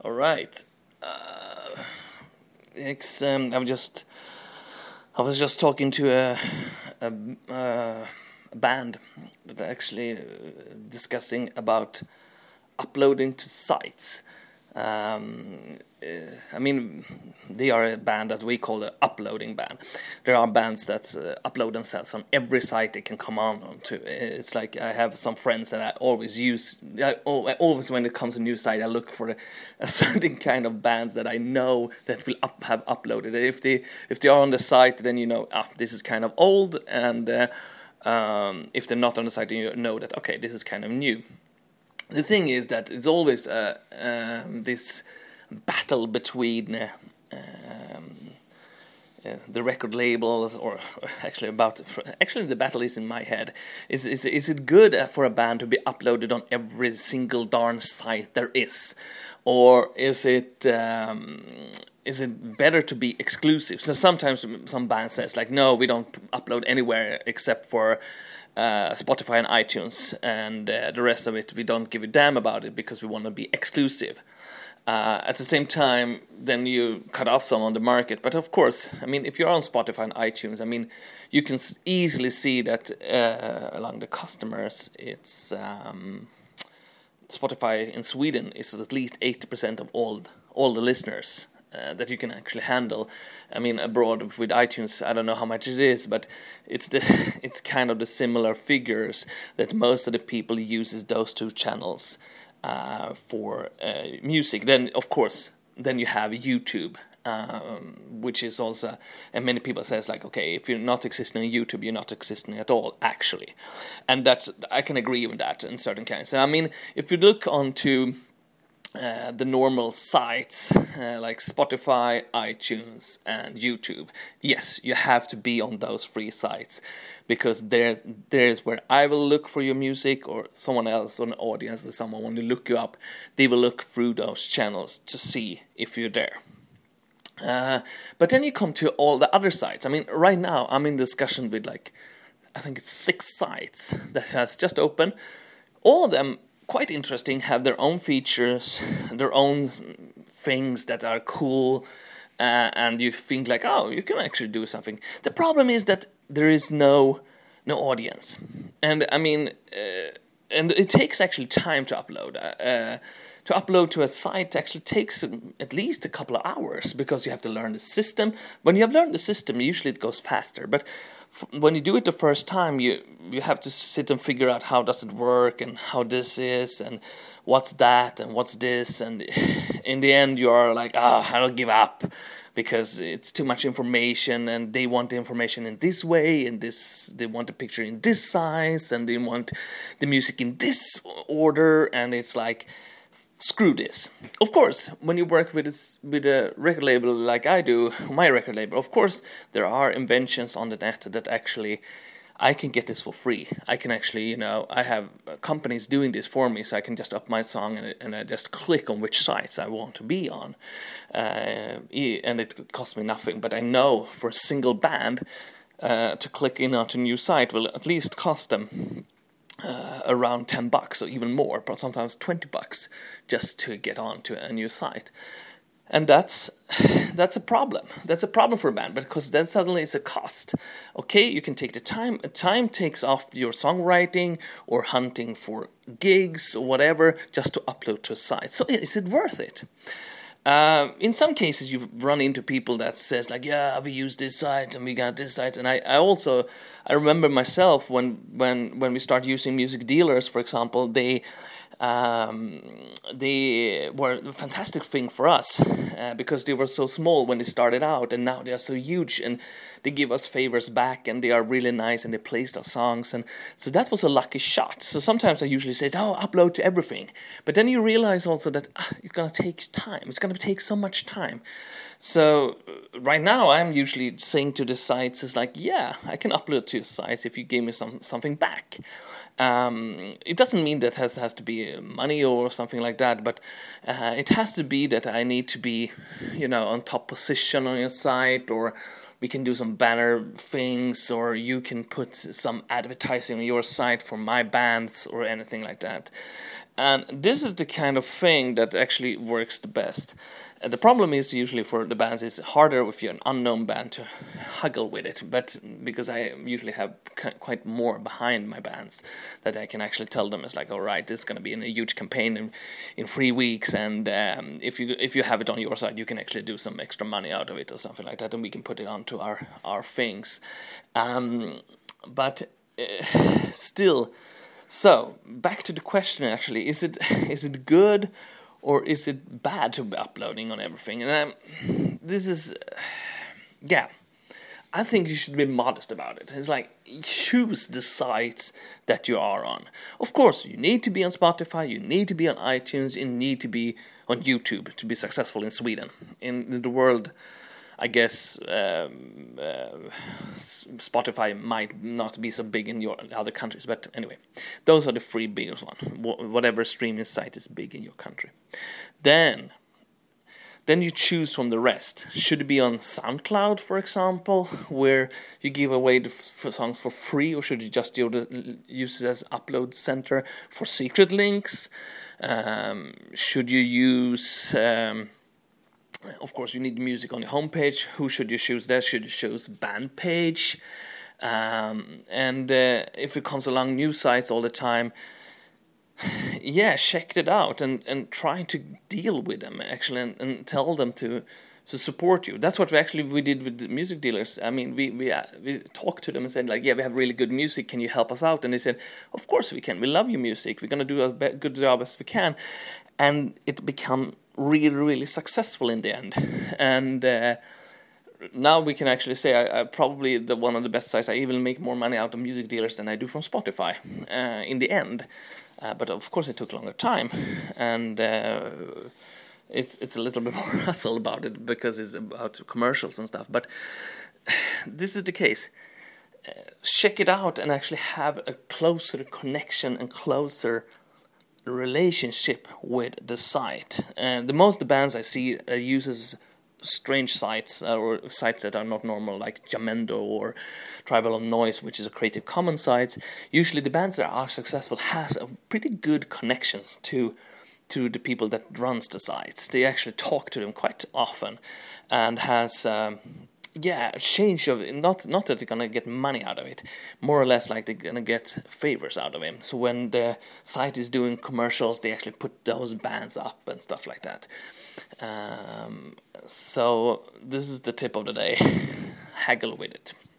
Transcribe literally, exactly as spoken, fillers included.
All right. Uh, it's, um, I'm just. I was just talking to a a, uh, a band that actually uh, discussing about uploading to sites. Um, uh, I mean, they are a band that we call an uploading band. There are bands that uh, upload themselves on every site they can come on to. It's like I have some friends that I always use. I, always when it comes to a new site, I look for a, a certain kind of bands that I know that will up, have uploaded. If they if they are on the site, then you know, ah, this is kind of old, and uh, um, if they're not on the site, then you know that okay, this is kind of new. The thing is that it's always uh, um, this battle between uh, um, uh, the record labels, or, or actually about actually the battle is in my head. Is is is it good for a band to be uploaded on every single darn site there is, or is it um, is it better to be exclusive? So sometimes some band says like, no, we don't upload anywhere except for Uh, Spotify and iTunes, and uh, the rest of it we don't give a damn about it because we want to be exclusive. Uh, at the same time, then you cut off some on the market. But of course, I mean, if you're on Spotify and iTunes, I mean, you can easily see that uh, along the customers, it's um, Spotify in Sweden is at least eighty percent of all all the listeners. Uh, that you can actually handle. I mean, abroad with iTunes, I don't know how much it is, but it's the it's kind of the similar figures that most of the people uses those two channels uh, for uh, music. Then, of course, then you have YouTube, um, which is also, and many people says like, okay, if you're not existing on YouTube, you're not existing at all, actually, and that's I can agree with that in certain kinds. I mean, if you look onto Uh, the normal sites uh, like Spotify, iTunes, and YouTube, yes, you have to be on those free sites because there, there's where I will look for your music, or someone else, or an audience, or someone when they look you up, they will look through those channels to see if you're there. Uh, but then you come to all the other sites. I mean, right now I'm in discussion with like, I think it's six sites that has just opened. All of them quite interesting, have their own features, their own things that are cool, uh, and you think like, oh, you can actually do something. The problem is that there is no no audience, and I mean, uh, and it takes actually time to upload. Uh, to upload to a site actually takes at least a couple of hours because you have to learn the system. When you have learned the system, usually it goes faster, but when you do it the first time, you you have to sit and figure out how does it work, and how this is, and what's that, and what's this, and in the end you are like, ah, oh, I'll give up because it's too much information, and they want the information in this way, and this they want the picture in this size, and they want the music in this order, and it's like, screw this. Of course, when you work with this, with a record label like I do, my record label, of course, there are inventions on the net that actually I can get this for free. I can actually, you know, I have companies doing this for me, so I can just up my song and, and I just click on which sites I want to be on. Uh, and it costs me nothing, but I know for a single band uh, to click in onto a new site will at least cost them Uh, around ten bucks or even more, but sometimes twenty bucks just to get on to a new site. And that's that's a problem. That's a problem for a band, because then suddenly it's a cost. Okay, you can take the time. Time takes off your songwriting or hunting for gigs or whatever just to upload to a site. So is it worth it? Uh, in some cases, you've run into people that says like, yeah, we use this site and we got this site. And I, I also, I remember myself when, when, when we start using music dealers, for example, they, um, they were a fantastic thing for us uh, because they were so small when they started out, and now they are so huge, and they give us favors back, and they are really nice, and they placed our songs, and so that was a lucky shot. So sometimes I usually say, oh, upload to everything, but then you realize also that ah, it's gonna take time. It's gonna take so much time. So right now I'm usually saying to the sites is like, yeah, I can upload to your sites if you give me some something back. Um, it doesn't mean that has has to be money or something like that, but uh, it has to be that I need to be, you know, on top position on your site, or we can do some banner things, or you can put some advertising on your site for my bands or anything like that. And this is the kind of thing that actually works the best. And the problem is usually for the bands, it's harder if you're an unknown band to haggle with it. But because I usually have quite more behind my bands, that I can actually tell them, it's like, all right, this is going to be in a huge campaign in, in three weeks, and um, if you if you have it on your side, you can actually do some extra money out of it or something like that, and we can put it onto our our things. Um, but uh, still. So, back to the question actually, is it is it good or is it bad to be uploading on everything? And um, this is, uh, yeah, I think you should be modest about it. It's like, choose the sites that you are on. Of course, you need to be on Spotify, you need to be on iTunes, you need to be on YouTube to be successful in Sweden. In the world, I guess um, uh, Spotify might not be so big in your other countries, but anyway, those are the three biggest ones. Wh- whatever streaming site is big in your country, then then you choose from the rest. Should it be on SoundCloud, for example, where you give away the f- songs for free, or should you just use it as upload center for secret links? Um, should you use um, Of course, you need music on your homepage. Who should you choose there? Should you choose Bandpage? Um, and uh, if it comes along new sites all the time, yeah, check it out and, and try to deal with them actually, and, and tell them to to support you. That's what we actually we did with the music dealers. I mean, we we uh, we talked to them and said like, yeah, we have really good music. Can you help us out? And they said, of course we can. We love your music. We're gonna do a be- good job as we can. And it became really, really successful in the end. And uh, now we can actually say I, I probably the one of the best sites. I even make more money out of music dealers than I do from Spotify uh, in the end. Uh, but of course, it took longer time, and uh, it's it's a little bit more hustle about it because it's about commercials and stuff. But this is the case. Uh, check it out and actually have a closer connection and closer relationship with the site. And the most the bands I see uh, uses strange sites uh, or sites that are not normal, like Jamendo or Tribal of Noise, which is a Creative Commons site. Usually the bands that are successful has a pretty good connections to to the people that runs the sites. They actually talk to them quite often and has um, yeah, a change of not not that they're gonna get money out of it, more or less like they're gonna get favors out of him. So when the site is doing commercials, they actually put those bands up and stuff like that. Um, so this is the tip of the day: haggle with it.